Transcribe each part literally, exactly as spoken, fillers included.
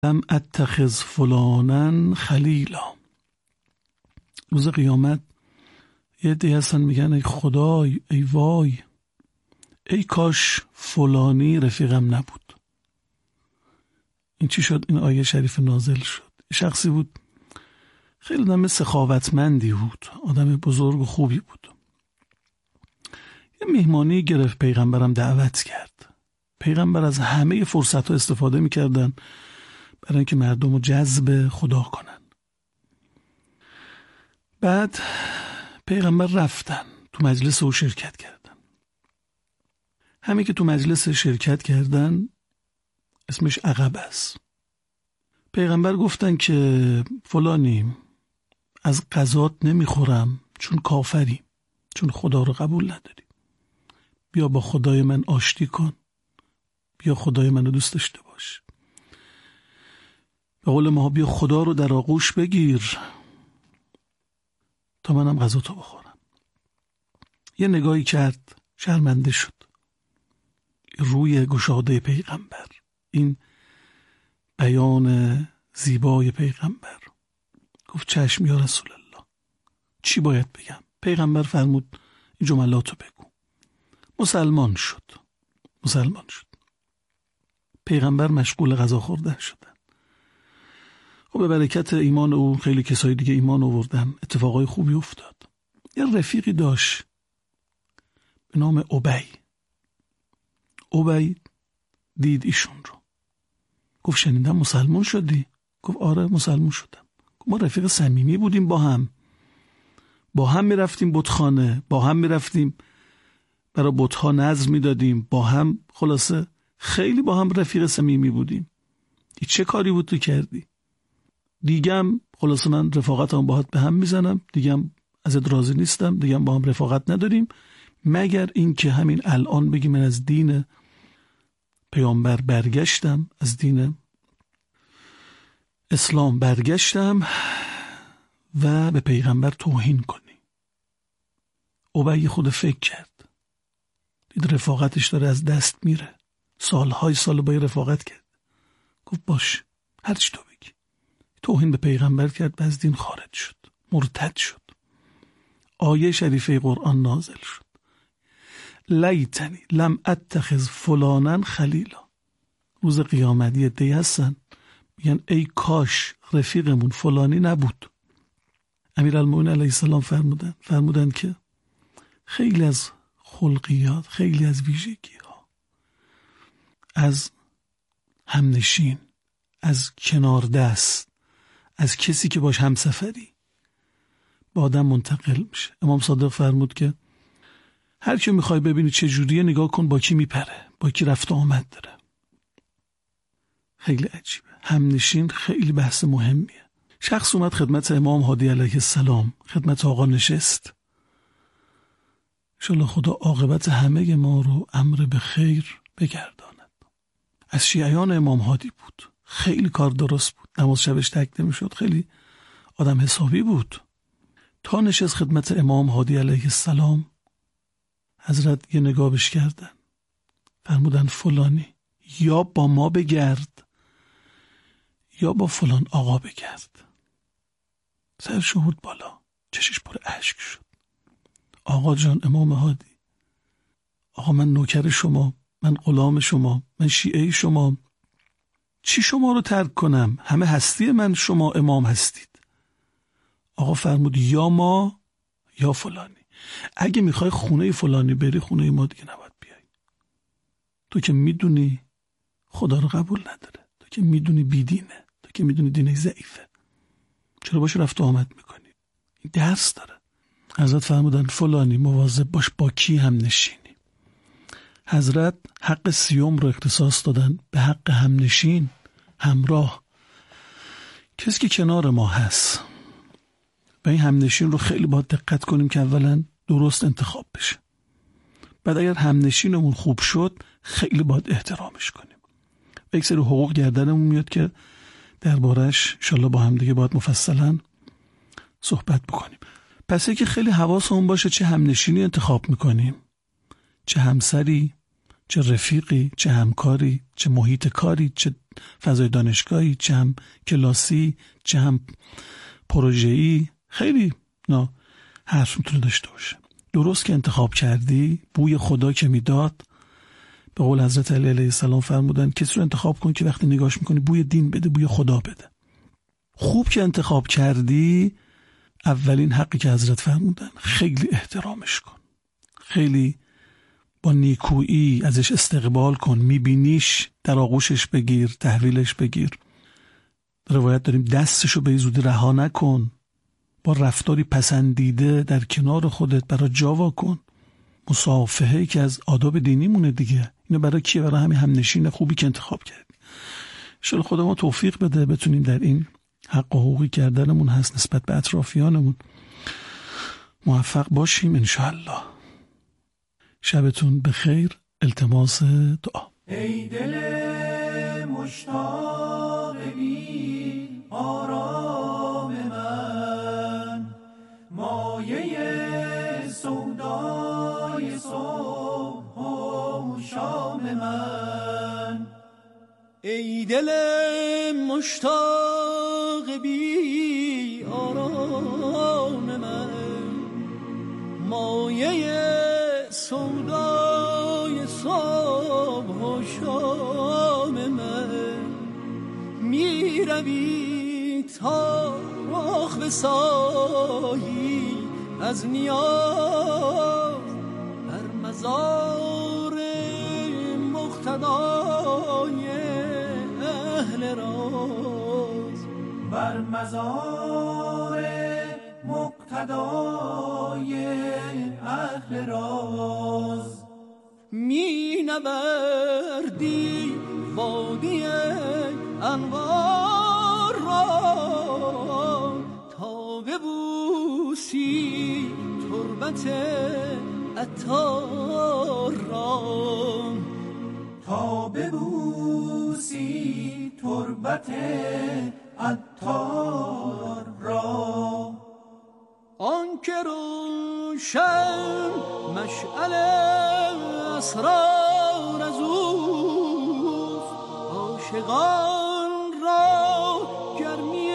لم اتخذ فلانا خلیلا. روز قیامت یه عده‌ای هستن میگن ای خدای، ای وای، ای کاش فلانی رفیقم نبود. این چی شد؟ این آیه شریف نازل شد. شخصی بود خیلی آدم سخاوتمندی بود، آدم بزرگ و خوبی بود. یه مهمانی گرفت، پیغمبرم دعوت کرد. پیغمبر از همه فرصت‌ها استفاده می‌کردن برای اینکه مردم رو جذب خدا کنن. بعد پیغمبر رفتن تو مجلس او شرکت کردن. همین که تو مجلس شرکت کردن اسمش عقب است. پیغمبر گفتن که فلانی از غذات نمیخورم چون کافری، چون خدا رو قبول نداری. بیا با خدای من آشتی کن، بیا خدای من رو دوست داشته باش. به قول ما بیا خدا رو در آغوش بگیر تا منم غذاتو بخورم. یه نگاهی کرد، شرمنده شد. روی گشاده پیغمبر، این بیان زیبای پیغمبر. گفت چشم یا رسول الله، چی باید بگم؟ پیغمبر فرمود این جملاتو بگو. مسلمان شد. مسلمان شد. پیغمبر مشغول غذا خوردن شدن. خب به برکت ایمان او خیلی کسای دیگه ایمان آوردن، اتفاقای خوبی افتاد. یه رفیقی داشت به نام ابی. ابی دید ایشون رو، گفت شنیدم مسلمان شدی؟ گفت آره مسلمان شدم. گفت ما رفیق صمیمی بودیم، با هم با هم میرفتیم بتخانه، با هم میرفتیم برای بتها نذر میدادیم، با هم، خلاصه خیلی با هم رفیق صمیمی بودیم. این چه کاری بود تو کردی؟ دیگم خلاصه من رفاقتم باهات به هم میزنم، دیگم ازت راضی نیستم، دیگم با هم رفاقت نداریم، مگر این که همین الان بگی من از دین پیامبر برگشتم، از دین اسلام برگشتم و به پیغمبر توهین کنی. ابی خود فکر کرد، دید رفاقتش داره از دست میره، سالهای سال با رفاقت کرد. گفت باش، هر چی تو بگی. توهین به پیغمبر کرد و از دین خارج شد، مرتد شد. آیه شریفه قرآن نازل شد، لیتنی لم اتخذ فلانا خلیلا. روز قیامت یه عده‌ای هستن میگن ای کاش رفیقمون فلانی نبود. امیرالمومنین علیه السلام فرمودن فرمودن که خیلی از خلقیات، خیلی از ویژگی ها از همنشین، از کنار دست، از کسی که باش همسفری با آدم منتقل میشه. امام صادق فرمود که هر کی میخوای ببینی چه جوریه نگاه کن با کی میپره، با کی رفت و آمد داره. خیلی عجیبه. همنشین خیلی بحث مهمیه. شخص اومد خدمت امام هادی علیه السلام، خدمت آقا نشست. انشالله خدا عاقبت همه ما رو امر به خیر بگرداند. از شیعیان امام هادی بود، خیلی کار درست بود، نماز شبش تک نمیشد، خیلی آدم حسابی بود. تا نشست خدمت امام هادی علیه السلام، حضرت یه نگاه بهش کردن، فرمودن فلانی یا با ما بگرد یا با فلان آقا بگرد. سرش بود بالا، چشش پر اشک شد. آقا جان، امام هادی، آقا من نوکر شما، من غلام شما، من شیعه شما، چی شما رو ترک کنم؟ همه هستی من شما امام هستید. آقا فرمود یا ما یا فلانی. اگه میخوای خونه فلانی بری، خونه ما دیگه نباید بیای. تو که میدونی خدا رو قبول نداره، تو که میدونی بیدینه، تو که میدونی دینه ضعیفه، چرا باش رفت و آمد میکنی؟ این درس داره. حضرت فرمودن فلانی مواظب باش با کی هم نشینی. حضرت حق سیوم رو اختصاص دادن به حق هم نشین، همراه، کسی که کنار ما هست. و این همنشین رو خیلی باید دقت کنیم که اولا درست انتخاب بشه. بعد اگر همنشینمون خوب شد خیلی باید احترامش کنیم. و یک سری حقوق گردنمون میاد که دربارش انشالله با هم دیگه باید مفصلا صحبت بکنیم. پس که خیلی حواسمون باشه چه همنشینی انتخاب میکنیم، چه همسری، چه رفیقی، چه همکاری، چه محیط کاری، چه فضای دانشگاهی، چه هم کلاسی، چه هم پروژه‌ای، خیلی نه حرف میتونه داشته باشه. درست که انتخاب کردی، بوی خدا که میداد، به قول حضرت علی علیه السلام فرمودن کسی رو انتخاب کن که وقتی نگاش میکنی بوی دین بده، بوی خدا بده. خوب که انتخاب کردی، اولین حقی که حضرت فرمودن خیلی احترامش کن، خیلی با نیکویی ازش استقبال کن، میبینیش در آغوشش بگیر، تحویلش بگیر. روایت داریم دستشو به زودی رها نکن، با رفتاری پسندیده در کنار خودت برای جاوا کن. مصافحه که از آداب دینی مونه دیگه. اینو برای کیه؟ برای همین همنشین خوبی که انتخاب کردی. انشالله خدا ما توفیق بده بتونیم در این حق و حقوقی کردنمون هست نسبت به اطرافیانمون موفق باشیم انشالله. شبتون بخیر. التماس دعا. ای دل مشتاق بی آرام من، مایه سودای صبح و شام من. ای دل مشتاق بی آرام من، مایه سودای صبح و شام من. می روی تا رخ بسایی از نیاز بر مزار مقتدای اهل راز، بر مزار مقتدای اهل راز. می نوردی وادی انوار را تا ببوسی تربت عطار را، تا ببوسی تربت عطار را. آن که روشن مشعل اسرار از اوست، عاشقان را گرمی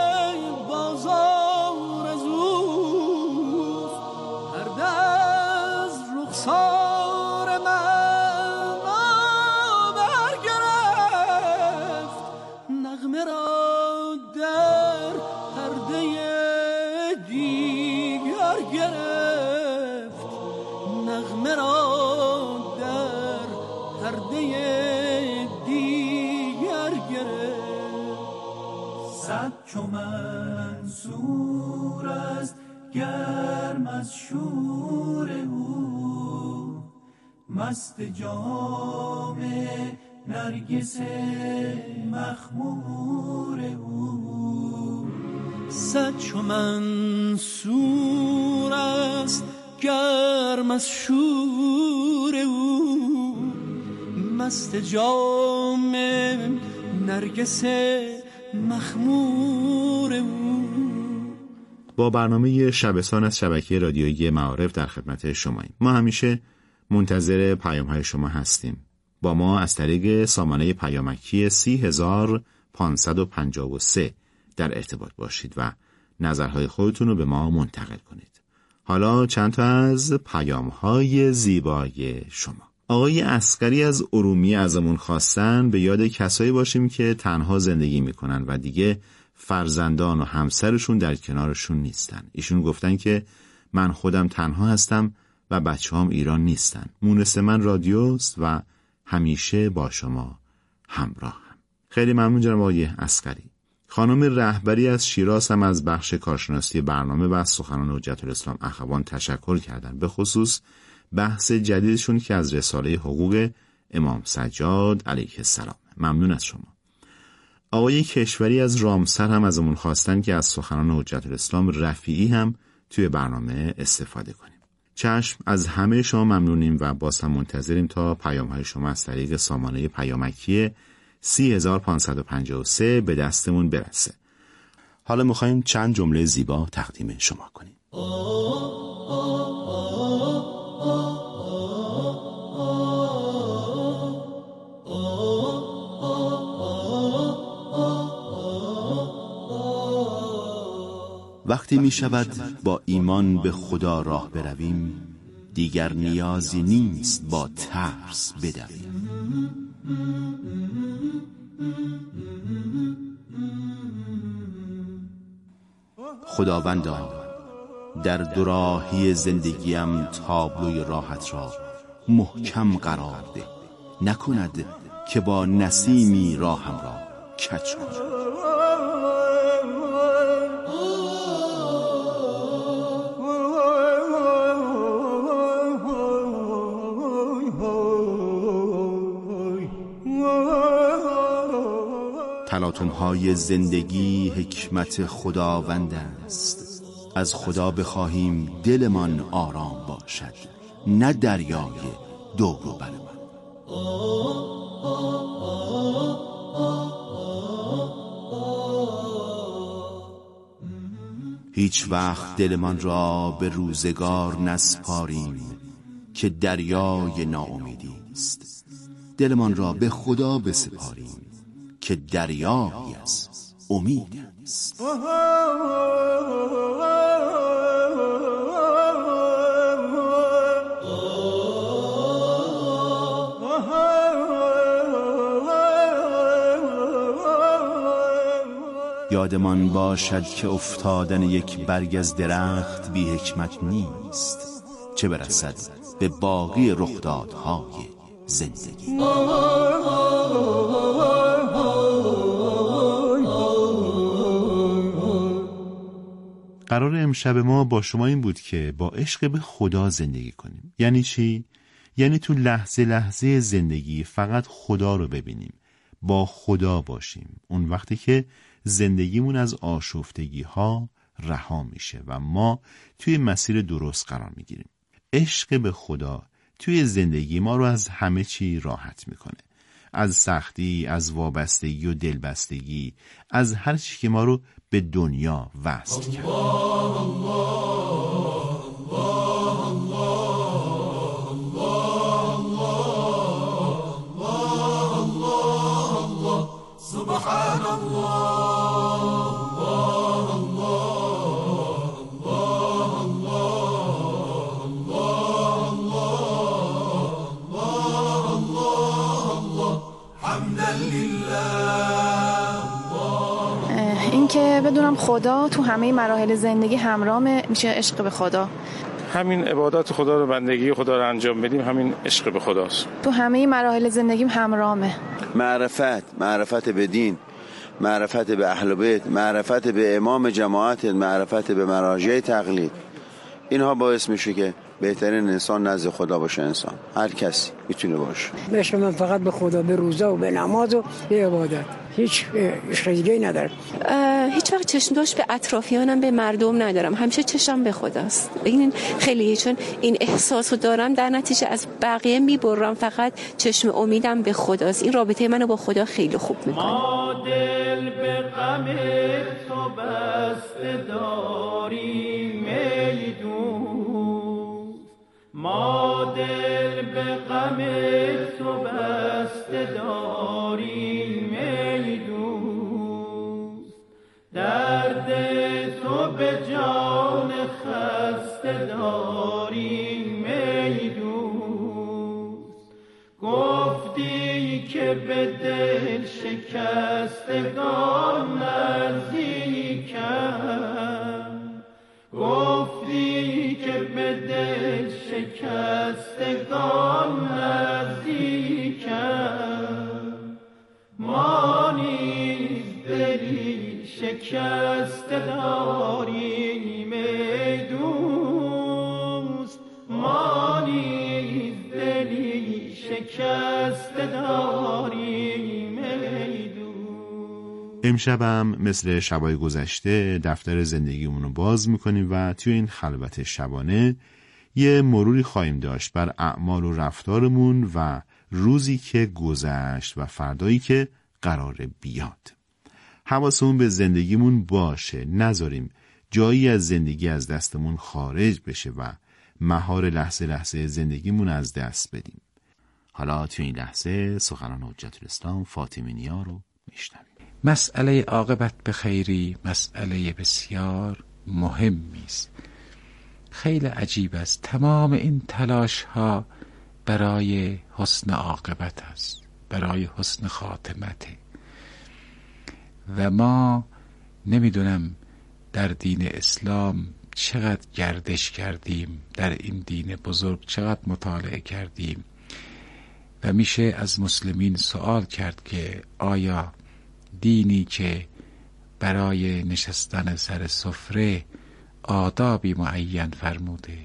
بازار از اوست. پرده از رخسار من برگرفت، نغمه را در پرده دیگر گرفت، نغمه را در پرده دیگر گرفت. صد چو منصور است گرم از شور او، مست جام نرگس مخمور او. صد چو منصور است گرم از شور او، مست جام نرگس مخمور او. با برنامه شبستان از شبکه رادیویی معارف در خدمت شماییم. ما همیشه منتظر پیام‌های شما هستیم. با ما از طریق سامانه پیامکی سی هزار پانصد و پنجاه و سه در ارتباط باشید و نظرهای خودتون رو به ما منتقل کنید. حالا چند تا از پیام‌های زیبای شما. آقای عسکری از ارومیه ازمون خواستن به یاد کسایی باشیم که تنها زندگی میکنن و دیگه فرزندان و همسرشون در کنارشون نیستن. ایشون گفتن که من خودم تنها هستم و بچه‌هام ایران نیستن. مونس من رادیوست و همیشه با شما همراهم. خیلی ممنون جناب آقای عسکری. خانم رهبری از شیراز هم از بخش کارشناسی برنامه و از سخنان حجت الاسلام اخوان تشکر کردن، به خصوص بحث جدیدشون که از رساله حقوق امام سجاد علیه السلام. ممنون از شما. آقای کشوری از رامسر هم ازمون خواستن که از سخنان حجت الاسلام رفیعی هم توی برنامه استفاده کنیم. چشم، از همه شما ممنونیم و باز هم منتظریم تا پیام‌های شما از طریق سامانه پیامکی سی هزار پانصد و پنجاه و سه به دستمون برسه. حالا می‌خوایم چند جمله زیبا تقدیم شما کنیم. وقتی می شود با ایمان به خدا راه برویم، دیگر نیازی نیست با ترس بدویم. خداوندا، در دوراهی زندگیم تابلوی راحت را محکم قرار ده، نکند که با نسیمی راهم را کج کند. تلاطم‌های زندگی حکمت خداوند است. از خدا بخواهیم دلمان آرام باشد، نه دریای دور و بر من. هیچ وقت دلمان را به روزگار نسپاریم که دریای ناامیدی است. دلمان را به خدا بسپاریم که دریایی از امید است. یادمان باشد که افتادن یک برگ از درخت بی حکمت نیست، چه برسد به باقی رخدادهای زندگی. قرار امشب ما با شما این بود که با عشق به خدا زندگی کنیم. یعنی چی؟ یعنی تو لحظه لحظه زندگی فقط خدا رو ببینیم، با خدا باشیم. اون وقتی که زندگیمون از آشفتگی ها رها میشه و ما توی مسیر درست قرار میگیریم. عشق به خدا توی زندگی ما رو از همه چی راحت میکنه، از سختی، از وابستگی و دلبستگی، از هر چی که ما رو به دنیا وصل کرد. الله الله الله الله الله الله سبحان الله الله الله الله الله الله حمدا لله. این که بدونم خدا تو همه مراحل زندگی همراهمه، میشه عشق به خدا. همین عبادات خدا رو، بندگی خدا رو انجام بدیم، همین عشق به خداست. تو همه مراحل زندگیم همراهمه. معرفت، معرفت به دین، معرفت به اهل بیت، معرفت به امام جماعت، معرفت به مراجع تقلید، اینها باعث میشه که بهترین انسان نزد خدا باشه. انسان هر کسی میتونه باشه. عشق من فقط به خدا، به روزه و به نماز و به عبادت، هیچ عشق دیگه‌ای ندارم. هیچ وقت چشم داشت به اطرافیانم، به مردم ندارم، همیشه چشم به خداست. این خیلیه، چون این احساسو دارم، در نتیجه از بقیه میبرم، فقط چشم امیدم به خداست. این رابطه منو با خدا خیلی خوب میکنه. ما دل به غم تو بسته داریم ای دوست، ما دل به غم تو بسته داریم ای دوست، درد تو به جان خسته داریم ای دوست، گفتی که به دل شکستگان نزدیکم، گفتی که به دل شکستگان نزدیکم، ما نیز دلی شکسته داریم ای دوست، ما نیز دلی شکسته داریم ای دوست. امشبم مثل شبای گذشته دفتر زندگیمون رو باز میکنیم و توی این خلوت شبانه یه مروری خواهیم داشت بر اعمال و رفتارمون و روزی که گذشت و فردایی که قراره بیاد. حواسمون به زندگیمون باشه، نذاریم جایی از زندگی از دستمون خارج بشه و مهار لحظه لحظه زندگیمون از دست بدیم. حالا توی این لحظه سخنان حجت الاسلام فاطمی نیا رو میشنویم. مسئله عاقبت به خیری مسئله بسیار مهمی است. خیلی عجیب است. تمام این تلاش ها برای حسن عاقبت است، برای حسن خاتمته. و ما نمیدونم در دین اسلام چقدر گردش کردیم، در این دین بزرگ چقدر مطالعه کردیم و میشه از مسلمین سوال کرد که آیا دینی که برای نشستن سر سفره آدابی معین فرموده،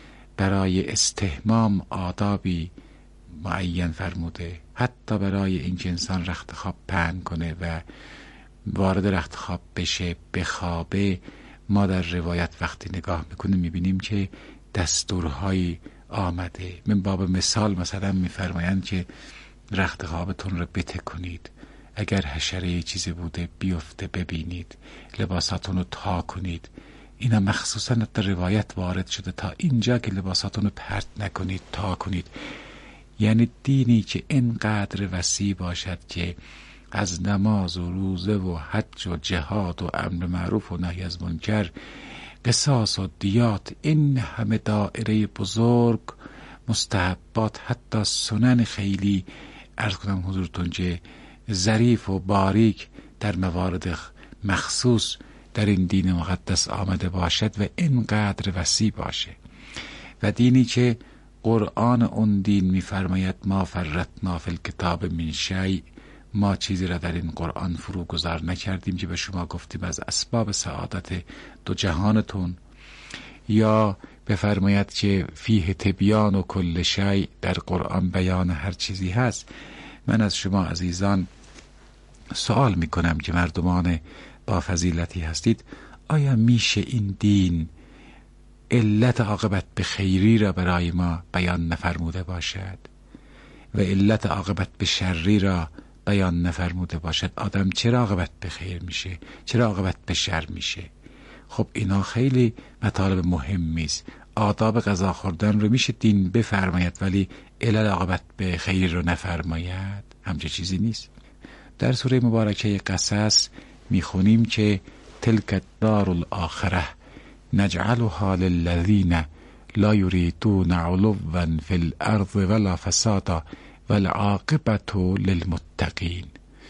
برای استحمام آدابی معین فرموده، حتی برای این که انسان رخت خواب پهن کنه و وارد رخت خواب بشه بخوابه، ما در روایت وقتی نگاه میکنیم میبینیم که دستورهایی آمده. من باب مثال مثلا میفرمایند که رخت خوابتون رو بته کنید، اگر حشره چیزی بوده بیفته ببینید، لباساتون رو تا کنید. اینا مخصوصا در روایت وارد شده تا اینجا که لباساتون رو پرت نکنید، تا کنید. یعنی دینی که اینقدر وسیع باشد که از نماز و روزه و حج و جهاد و امر معروف و نهی از منکر، قصاص و دیات، این همه دائره بزرگ، مستحبات، حتی سنن خیلی عرض کنم حضورتون که ظریف و باریک در موارد مخصوص در این دین مقدس آمده باشد و اینقدر وسیع باشه. و دینی که قرآن اون دین میفرماید ما فرطنا فی الکتاب من شیء، ما چیزی را در این قرآن فرو گذار نکردیم که به شما گفتیم از اسباب سعادت دو جهانتون، یا بفرماید که فیه تبیان و کل شیء، در قرآن بیان هر چیزی هست. من از شما عزیزان سوال میکنم که مردمان با فضیلتی هستید، آیا میشه این دین علت عاقبت به خیری را برای ما بیان نفرموده باشد و علت عاقبت به شری را بیان نفرموده باشد؟ آدم چرا عاقبت به خیر میشه، چرا عاقبت به شر میشه؟ خب اینا خیلی مطالب مهمی است. آداب غذا خوردن رو میشه دین بفرماید ولی علل عاقبت به خیر رو نفرماید؟ همچه چیزی نیست. در سوره مبارکه قصص میخونیم که تلک الدار الاخره نجعلها للذین لا یریدون علوا فی الارض ولا فسادا والعاقبة للمتقین.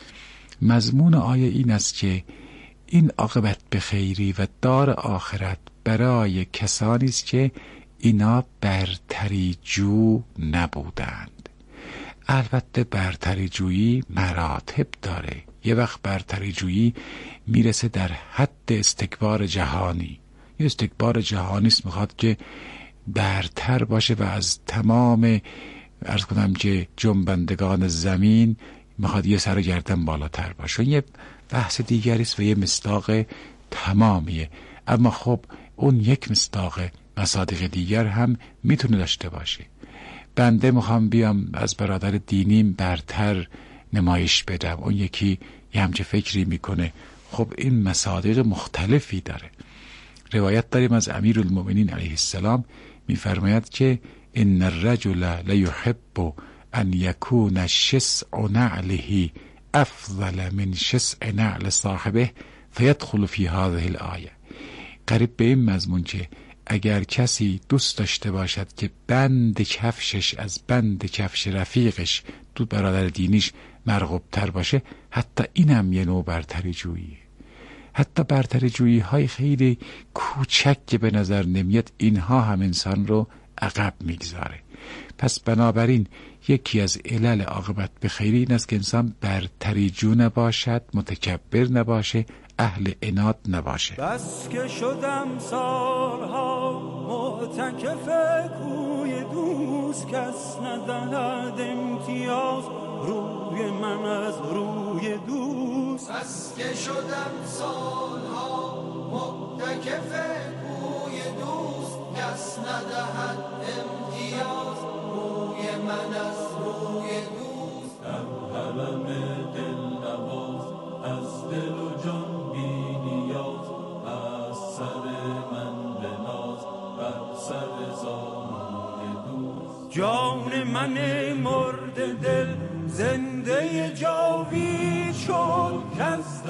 مضمون آیه این است که این عاقبت به خیری و دار آخرت برای کسانی است که اینا برتری جو نبودند. البته برتری جویی مراتب داره. یه وقت برتری جویی میرسه در حد استکبار جهانی. یه استکبار جهانی است، میخواد که برتر باشه و از تمام عرض کنم که جنبندگان زمین میخواد یه سر گردن بالاتر باشه. یه بحث دیگری است و یه مصداق تمامیه. اما خب اون یک مصداق مصادیق دیگر هم میتونه داشته باشه. بنده میخوام بیام از برادر دینیم برتر نمایش بدم، اون یکی یه همچه فکری میکنه. خب این مصادیق مختلفی داره. روایت داریم از امیرالمؤمنین علیه السلام میفرماید که ان الرجل لیحب ان یکون شسع نعله افضل من شسع نعل صاحبه فیدخل فی هذه الآیه. قریب به این مضمون که اگر کسی دوست داشته باشد که بند کفشش از بند کفش رفیقش، تو برادر دینیش، مرغوب تر باشه، حتی اینم یه نوع برتری جوییه. حتی برتری جویی های خیلی کوچک که به نظر نمیاد، اینها هم انسان رو عقب میگذاره. پس بنابراین یکی از علل عاقبت به خیری این است که انسان برتری جو نباشد، متکبر نباشه، اهل عناد نباشه. بس که شدم سالها معتکف کوی دوست، کس ندهد امتیاز روی من از روی دوست. بس که شدم سالها معتکف کوی دوست، کس ندهد امتیاز روی من از روی دوست. هم حرم دل نواز از دل و جان بی نیاز، از سر من بناز بر سر زانوی دوست. جان من مرد دل زنده جاوید شد، که از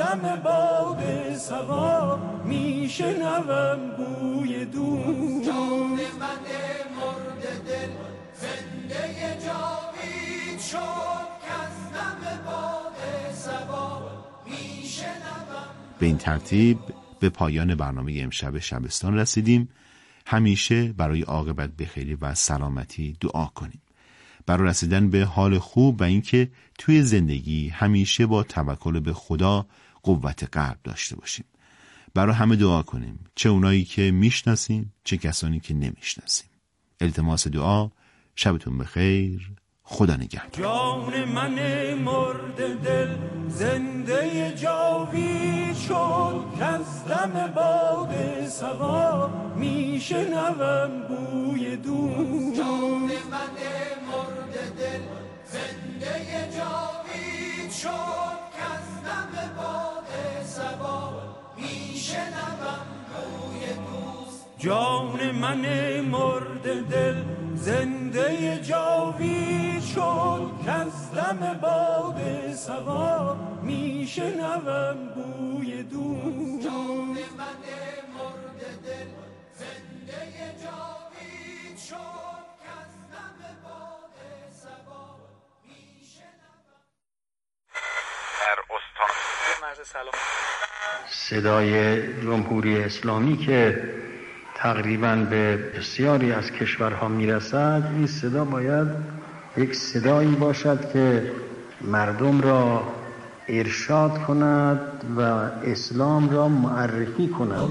دم باد صبا میشنوم بوی دوست. جان من مرد دل زنده جاوید شد کز دم باد صبا میشنوم. به این ترتیب به پایان برنامه امشب شبستان رسیدیم. همیشه برای عاقبت بخیری و سلامتی دعا کنیم، برای رسیدن به حال خوب و اینکه توی زندگی همیشه با توکل به خدا قوت قلب داشته باشیم. برای همه دعا کنیم، چه اونایی که میشناسیم چه کسانی که نمیشناسیم. التماس دعا. شبتون بخیر. خدا نگهدار. جان من مرد دل زنده جاوید شد کز دم باد صبا میشنوم بوی دوست. جان من مرد دل زنده جاوید شد کز دم باد صبا میشنوم بوی دوست. جان من مرد دل زنده جاوید شد کز دم باد صبا میشنوم بوی دوست. جان من مرد دل زنده جاوید شد کز دم باد صبا میشنوم. در استان مرز سلام صدای جمهوری اسلامی که تقریباً به بسیاری از کشورها میرسد، این صدا باید یک صدایی باشد که مردم را ارشاد کند و اسلام را معرفی کند.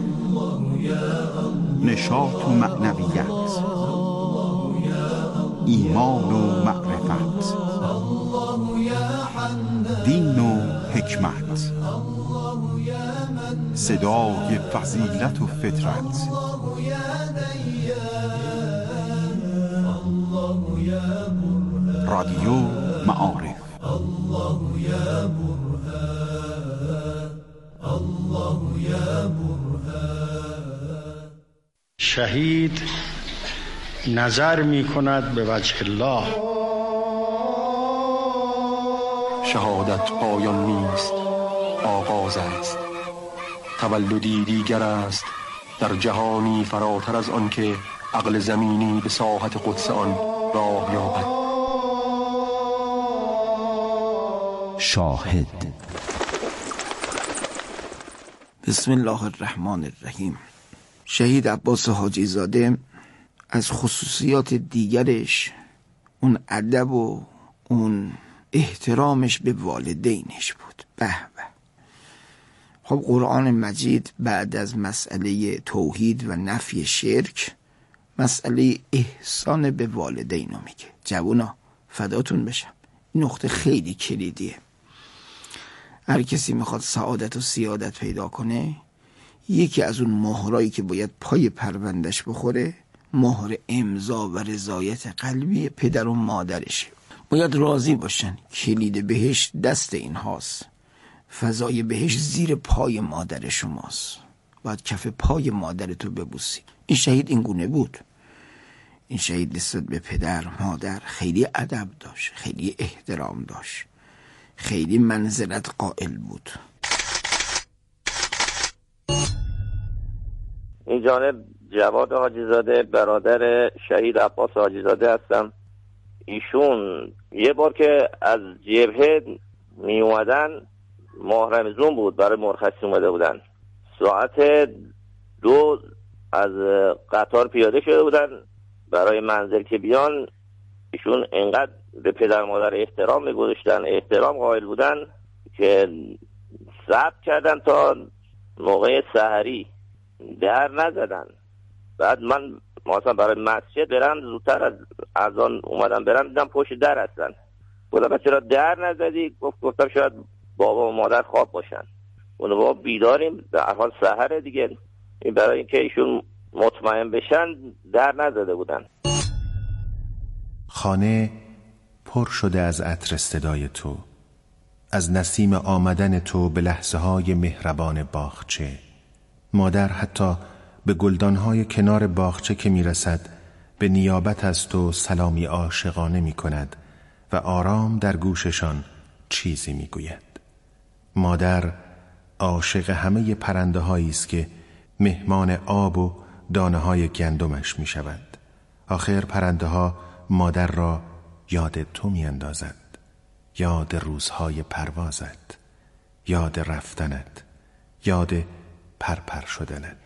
نشاط و معنویت، ایمان و معرفت، دین و حکمت، صدای فضیلت و فطرت، رادیو معارف. شهید نظر می کند به وجه الله. شهادت پایان نیست، آغاز است. تولدی دیگر است در جهانی فراتر از آن که عقل زمینی به ساحت قدس آن راه یابد. شاهد. بسم الله الرحمن الرحیم. شهید عباس حاجی زاده از خصوصیات دیگرش اون ادب و اون احترامش به والدینش بود. به به. خب قرآن مجید بعد از مسئله توحید و نفی شرک مسئله احسان به والدین رو میگه. جوونا فداتون بشم، این نقطه خیلی کلیدیه. هر کسی میخواد سعادت و سیادت پیدا کنه، یکی از اون مهرایی که باید پای پروندش بخوره مهر امضا و رضایت قلبی پدر و مادرشه. باید راضی باشن کلید بهشت دست این هاست، فضای بهشت زیر پای مادر شماست، باید کف پای مادرتو ببوسی. این شهید این گونه بود. این شهید نسبت به پدر مادر خیلی ادب داشت، خیلی احترام داشت، خیلی منزلت قائل بود. این جانب جواد حاجی زاده برادر شهید عباس حاجی زاده هستم. ایشون یه بار که از جبهه می اومدن ماه رمضان بود، برای مرخصی اومده بودن. ساعت دو از قطار پیاده شده بودن برای منزل که بیان. ایشون انقدر به پدر مادر احترام میگذاشتن، احترام قائل بودن که صبر کردن تا موقع سحری، در نزدن. بعد من مثلا برای مسجد برم زودتر از اذان اومدم برم، دیدم پشت در هستن. گفتم چرا در نزدی؟ گفت گفتم شاید بابا و مادر خواب باشن. اون بابا بیداریم، در حال سحر دیگه. این برای اینکه ایشون مطمئن بشن در نزده بودن. خانه پر شده از عطر صدای تو، از نسیم آمدن تو به لحظه های مهربان باغچه. مادر حتی به گلدانهای کنار باغچه که میرسد به نیابت از تو سلامی عاشقانه می کند و آرام در گوششان چیزی می گوید. مادر عاشق همه پرنده هایی است که مهمان آب و دانه های گندمش می شود. آخر پرنده ها مادر را یاد تو می اندازد، یاد روزهای پروازت، یاد رفتنت، یاد پرپر شدنت.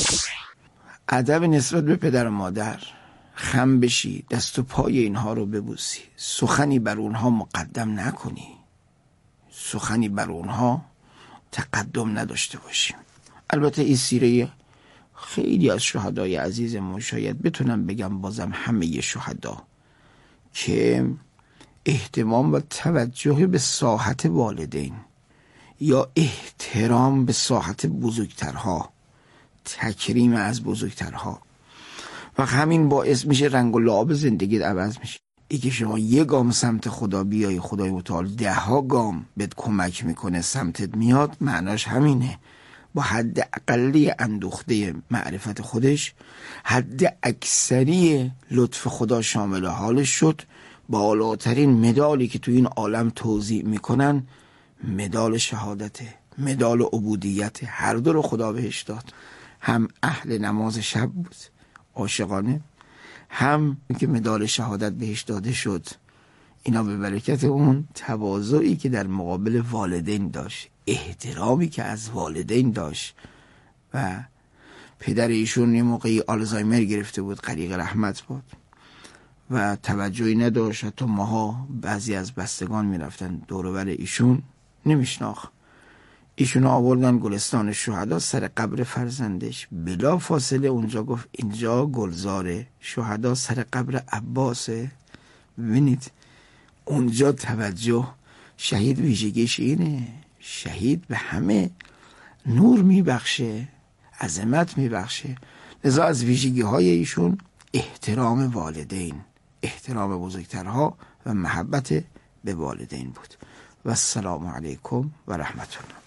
ادب نسبت به پدر و مادر، خم بشی، دست و پای اینها رو ببوسی، سخنی بر اونها مقدم نکنی، سخنی بر اونها تقدم نداشته باشی. البته این سیره خیلی از شهدای عزیزمون، شاید بتونم بگم بازم همه شهدا، که اهتمام و توجه به ساحت والدین یا احترام به ساحت بزرگترها، تکریم از بزرگترها، و همین باعث میشه رنگ و لعاب زندگیت عوض میشه. ای که شما یک گام سمت خدا بیای، خدای متعال ده ها گام بهت کمک میکنه سمتت میاد، معناش همینه. با حد اقلی اندوخته معرفت خودش، حد اکثری لطف خدا شامل حالش شد. بالاترین مدالی که تو این عالم توزیع میکنن مدال شهادته، مدال عبودیت. هر دو رو خدا بهش داد. هم اهل نماز شب بود عاشقانه، هم که مدال شهادت بهش داده شد. اینا به برکت اون تواضعی که در مقابل والدین داشت، احترامی که از والدین داشت. و پدر ایشون یه موقعی آلزایمر گرفته بود، غریق رحمت بود و توجهی نداشت. حتی ماها بعضی از بستگان میرفتن دور بر ایشون، نمیشناخت. ایشون آوردن گلستان شهدا سر قبر فرزندش. بلا فاصله اونجا گفت اینجا گلزار شهدا سر قبر عباسه. ببینید اونجا توجه. شهید ویژگیش اینه، شهید به همه نور میبخشه، عظمت میبخشه. لذا از ویژگی های ایشون احترام والدین، احترام بزرگترها و محبت به والدین بود. و السلام علیکم و رحمت الله.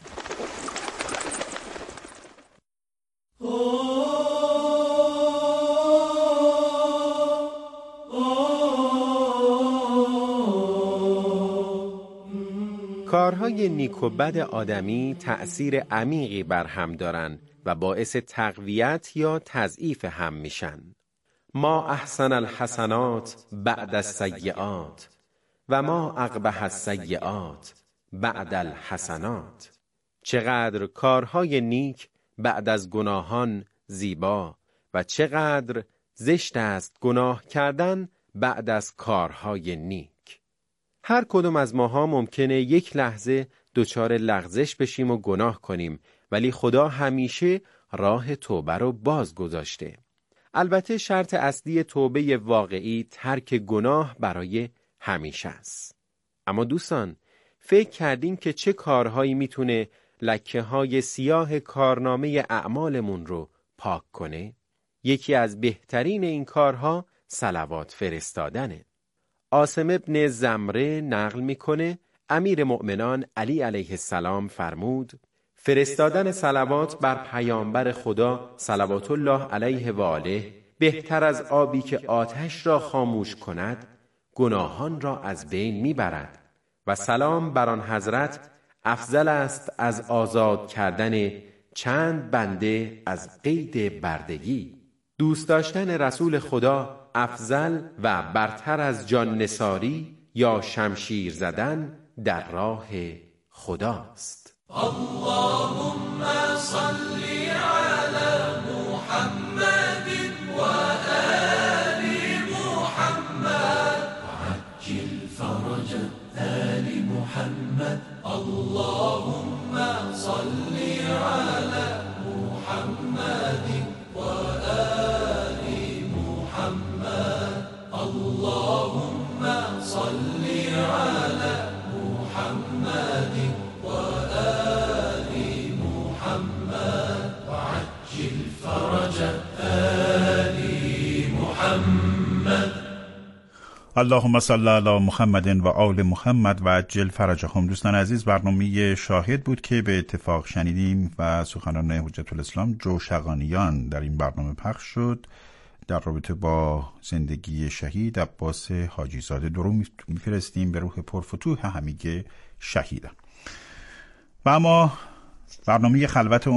کارهای نیک و بد آدمی تأثیر عمیقی بر هم دارن و باعث تقویت یا تضعیف هم میشن. ما احسن الحسنات بعد السیئات و ما اقبح السیئات بعد الحسنات. چقدر کارهای نیک بعد از گناهان زیبا و چقدر زشت است گناه کردن بعد از کارهای نیک. هر کدوم از ماها ممکنه یک لحظه دچار لغزش بشیم و گناه کنیم، ولی خدا همیشه راه توبه رو باز گذاشته. البته شرط اصلی توبه واقعی ترک گناه برای همیشه است. اما دوستان، فکر کردین که چه کارهایی میتونه لکه های سیاه کارنامه اعمالمون رو پاک کنه؟ یکی از بهترین این کارها صلوات فرستادنه. عاصم ابن زمره نقل میکنه امیر مؤمنان علی علیه السلام فرمود فرستادن صلوات بر پیامبر خدا صلوات الله علیه و آله بهتر از آبی که آتش را خاموش کند گناهان را از بین میبرد و سلام بر آن حضرت افضل است از آزاد کردن چند بنده از قید بردگی. دوست داشتن رسول خدا افضل و برتر از جان نثاری یا شمشیر زدن در راه خداست. اللهم صل علی محمد و آل محمد وعجل فرج آل محمد. اللهم صل علی محمد و آل محمد. اللهم صل علی محمد و آل محمد وعجل فرج آل محمد. اللهم صل علی محمد و آل محمد و عجل فرجهم. دوستان عزیز، برنامه شاهد بود که به اتفاق شنیدیم و سخنان حجت الاسلام جوشقانیان در این برنامه پخش شد در رابطه با زندگی شهید عباس حاجی زاده. درود میفرستیم به روح پرفتوح همه شهیدان. و اما برنامه خلوت